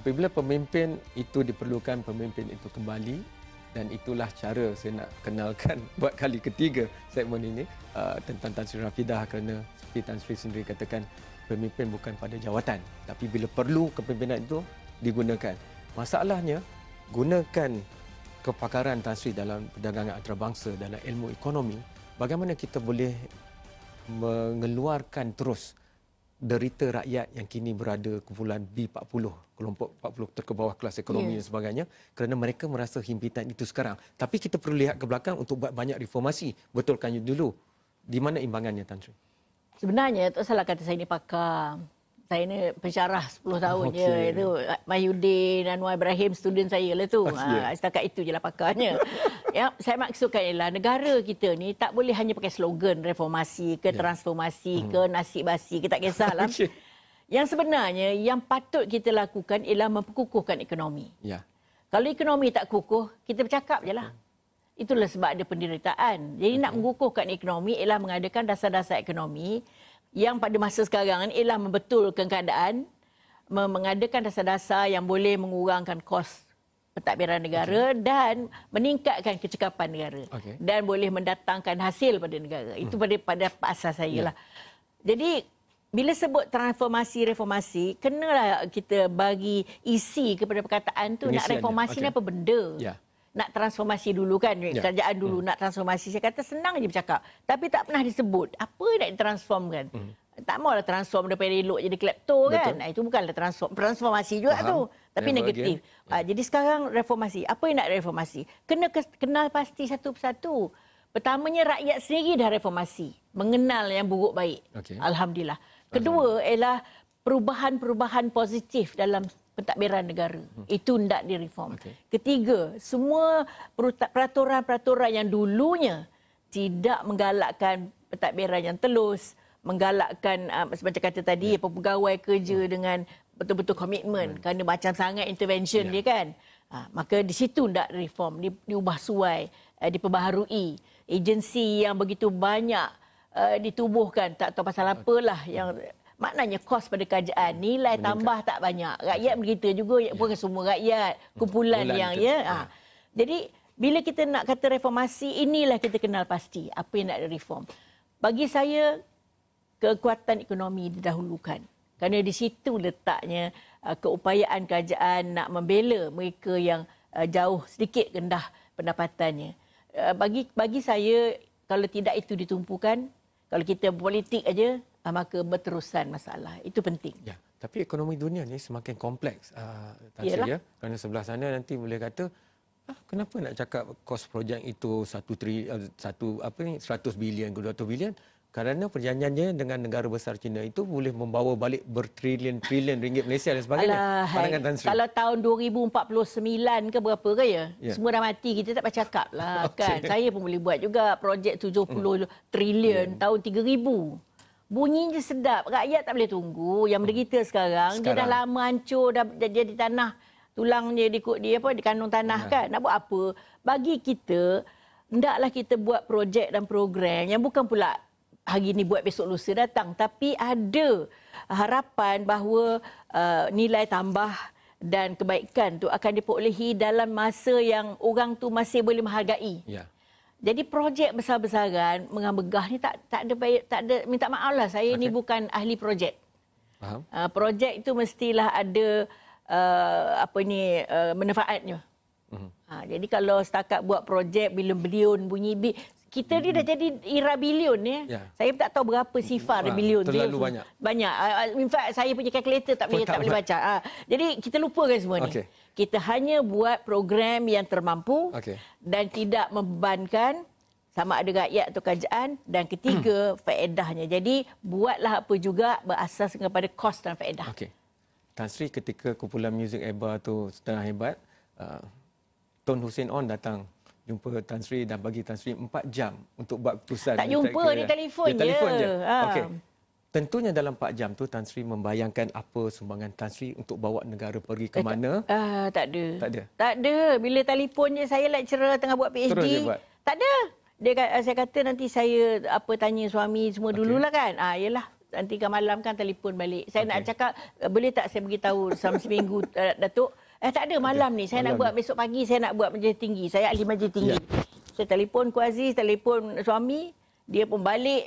apabila pemimpin itu diperlukan, pemimpin itu kembali, dan itulah cara saya nak kenalkan buat kali ketiga segmen ini tentang Tan Sri Rafidah, kerana seperti Tan Sri sendiri katakan, pemimpin bukan pada jawatan, tapi bila perlu kepimpinan itu digunakan. Masalahnya, gunakan kepakaran Tan Sri dalam perdagangan antarabangsa, dalam ilmu ekonomi, bagaimana kita boleh mengeluarkan terus derita rakyat yang kini berada kumpulan B40, kelompok 40 terkebawah kelas ekonomi dan sebagainya, kerana mereka merasa himpitan itu sekarang. Tapi kita perlu lihat ke belakang untuk buat banyak reformasi. Betulkan dulu. Di mana imbangannya, Tan Sri? Sebenarnya tak salah kata saya ni pakar. Saya ni pensyarah 10 tahun je. Itu Mahyudin, Anwar Ibrahim, student saya lah tu. Setakat itu je lah pakarnya. Yang saya maksudkan ialah negara kita ni tak boleh hanya pakai slogan reformasi ke transformasi ke nasi basi ke, tak kisahlah. Yang sebenarnya yang patut kita lakukan ialah memperkukuhkan ekonomi. Kalau ekonomi tak kukuh, kita bercakap je lah. Itulah sebab ada penderitaan. Jadi nak mengukuhkan ekonomi ialah mengadakan dasar-dasar ekonomi yang pada masa sekarang ialah membetulkan keadaan, mengadakan dasar-dasar yang boleh mengurangkan kos pentadbiran negara dan meningkatkan kecekapan negara dan boleh mendatangkan hasil pada negara. Itu pada asas saya lah. Jadi bila sebut transformasi, reformasi, kenalah kita bagi isi kepada perkataan tu. Nak reformasi ni apa benda? Nak transformasi dulu kan, kerajaan dulu nak transformasi. Saya kata senang je bercakap. Tapi tak pernah disebut apa nak ditransformkan. Tak maulah transform daripada elok jadi klepto kan. Itu bukanlah transformasi juga tu. Tapi negatif. Jadi sekarang reformasi. Apa yang nak reformasi? Kena kenal pasti satu persatu. Pertamanya rakyat sendiri dah reformasi. Mengenal yang buruk baik. Alhamdulillah. Kedua ialah perubahan-perubahan positif dalam pentadbiran negara. Itu hendak direform. Ketiga, semua peraturan-peraturan yang dulunya tidak menggalakkan pentadbiran yang telus, menggalakkan macam kata tadi pegawai kerja dengan betul-betul komitmen, kerana macam sangat intervention dia kan. Maka di situ hendak reform, diubah suai, diperbaharui. Agensi yang begitu banyak ditubuhkan, tak tahu pasal apalah yang maknanya kos pada kerajaan, nilai tambah tak banyak. Rakyat berita juga, bukan semua rakyat, kumpulan yang Jadi bila kita nak kata reformasi, inilah kita kenal pasti apa yang nak reform. Bagi saya, kekuatan ekonomi didahulukan. Kerana di situ letaknya keupayaan kerajaan nak membela mereka yang jauh sedikit rendah pendapatannya. Bagi saya, kalau tidak itu ditumpukan, kalau kita politik aja, maka berterusan masalah. Itu penting. Tapi ekonomi dunia ni semakin kompleks, Tan Sri, ya. Kerana sebelah sana nanti boleh kata, kenapa nak cakap kos projek itu 100 bilion ke 200 bilion? Kerana perjanjiannya dengan negara besar China itu boleh membawa balik bertrilion-trilion ringgit Malaysia dan sebagainya. Pandangan Tan Sri. Kalau tahun 2049 ke berapa ke semua dah mati, kita tak bercakap lah kan. Saya pun boleh buat juga projek 70 trilion tahun 3000. Bunyinya sedap. Rakyat tak boleh tunggu. Yang menderita sekarang, dia dah lama hancur, dah jadi tanah. Tulang dia di kandung tanah kan. Nak buat apa? Bagi kita, hendaklah kita buat projek dan program yang bukan pula hari ni buat besok lusa datang. Tapi ada harapan bahawa nilai tambah dan kebaikan tu akan diperolehi dalam masa yang orang tu masih boleh menghargai. Jadi projek besar-besaran mengah-megah ni tak ada, minta maaf lah, saya ni bukan ahli projek. Projek itu mestilah ada manfaatnya. Jadi kalau setakat buat projek bilion bunyi, kita ni dah jadi ira bilion ni. Saya tak tahu berapa sifar bilion. Terlalu banyak. In fact, saya punya kalkulator tak boleh baca. Jadi kita lupakan semua ni. Kita hanya buat program yang termampu dan tidak membebankan sama ada rakyat atau kerajaan, dan ketiga faedahnya. Jadi buatlah apa juga berasas kepada kos dan faedah. Tan Sri, ketika kumpulan muzik EBA tu setengah hebat, Tun Hussein On datang jumpa Tan Sri dan bagi Tan Sri 4 jam untuk buat keputusan. Tak jumpa, dia telefon je. Tentunya dalam 4 jam tu Tan Sri membayangkan apa sumbangan Tan Sri untuk bawa negara pergi ke mana? Tak ada. Bila telefon je, saya lecturer tengah buat PhD. Terus je buat. Tak ada. Saya kata nanti saya tanya suami semua dululah kan. Yalah, nanti malam kan telefon balik. Saya nak cakap, boleh tak saya beritahu selama seminggu, Datuk? Tak ada malam ni. Saya nak buat besok pagi, saya nak buat majlis tinggi. Saya ahli majlis tinggi. Saya telefon Ku Aziz, telefon suami, dia pun balik.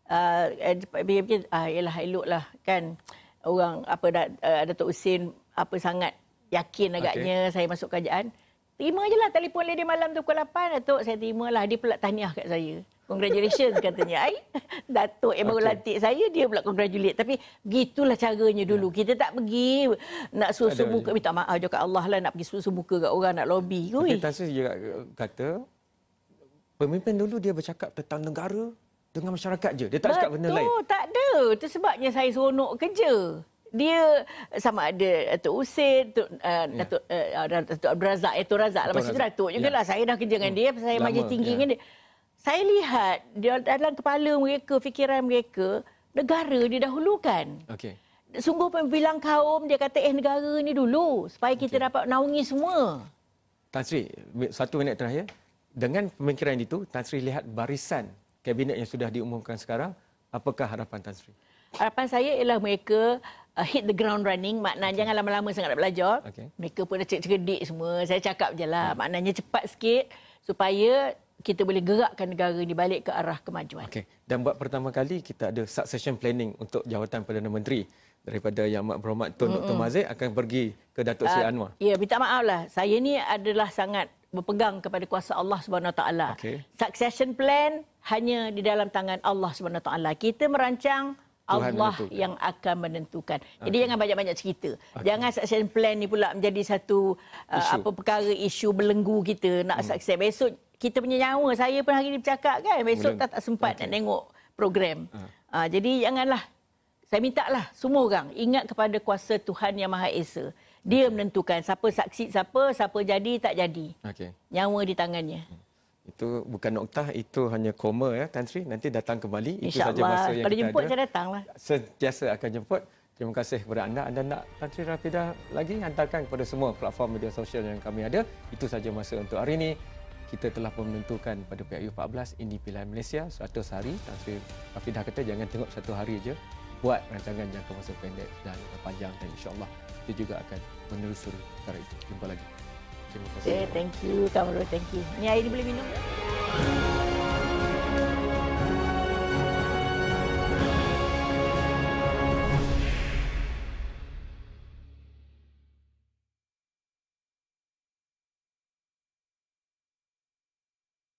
Yalah, eloklah kan. Orang Datuk Husin sangat yakin agaknya saya masuk kerajaan. Terima je lah telefon dia malam tu pukul 8. Datuk, saya terima lah. Dia pula tahniah kat saya. Congratulations katanya. Datuk yang baru lantik saya, dia pula congratulate. Tapi begitulah caranya dulu. Kita tak pergi nak susu muka. Minta maaf je kat Allah lah, nak pergi susu muka kat orang, nak lobby. Tapi Tan Sri juga kata, pemimpin dulu dia bercakap tentang negara dengan masyarakat je. Dia tak cakap benda lain. Betul, tak ada. Itu sebabnya saya seronok kerja. Dia sama ada Datuk Husin, Datuk Abdul Razak, Datuk Razak lah. Masa tu Datuk jugalah. Saya dah kerja dengan dia, saya majlis tinggi dengan dia. Saya lihat dia dalam kepala mereka, fikiran mereka, negara didahulukan. Okey. Sungguh pembilang kaum, dia kata negara ni dulu supaya kita dapat naungi semua. Tan Sri, 1 minit terakhir. Dengan pemikiran itu, Tan Sri lihat barisan kabinet yang sudah diumumkan sekarang, apakah harapan Tan Sri? Harapan saya ialah mereka hit the ground running, maknanya jangan lama-lama sangat nak belajar. Mereka pun dah cerdik semua. Saya cakap je lah, maknanya cepat sikit supaya kita boleh gerakkan negara ni balik ke arah kemajuan. Okey. Dan buat pertama kali kita ada succession planning untuk jawatan Perdana Menteri. Daripada Yang Amat Berhormat Tun Dr. Mazir akan pergi ke Datuk Seri Anwar. Ya, minta maaf lah. Saya ni adalah sangat berpegang kepada kuasa Allah Subhanahu Wa Taala. Succession plan hanya di dalam tangan Allah Subhanahu Wa Taala. Kita merancang, Allah yang akan menentukan. Jadi jangan banyak-banyak cerita. Jangan succession plan ni pula menjadi satu perkara isu belenggu kita nak sukses. Besok kita punya nyawa, saya pun hari ni bercakap kan, besok tak sempat nak tengok program. Jadi janganlah, saya minta lah semua orang ingat kepada kuasa Tuhan Yang Maha Esa. Dia menentukan siapa saksi siapa jadi tak jadi. Nyawa di tangannya. Itu bukan noktah, itu hanya koma ya Tan Sri. Nanti datang kembali. Itu saja masa yang kalau kita jemput ada. Saya datanglah. Sentiasa akan jemput. Terima kasih kepada anda. Anda nak Tan Sri Rafidah lagi, hantarkan kepada semua platform media sosial yang kami ada. Itu saja masa untuk hari ini. Kita telah pun menentukan pada PIU14 ini pilihan Malaysia 100 hari. Tan Sri Rafidah kata jangan tengok 1 hari je, buat rancangan jangka masa pendek dan panjang, dan insya-Allah kita juga akan menelusuri perkara itu. Jumpa lagi. Terima kasih. Thank you, Kamarul. Thank you. Ni air ni boleh minum?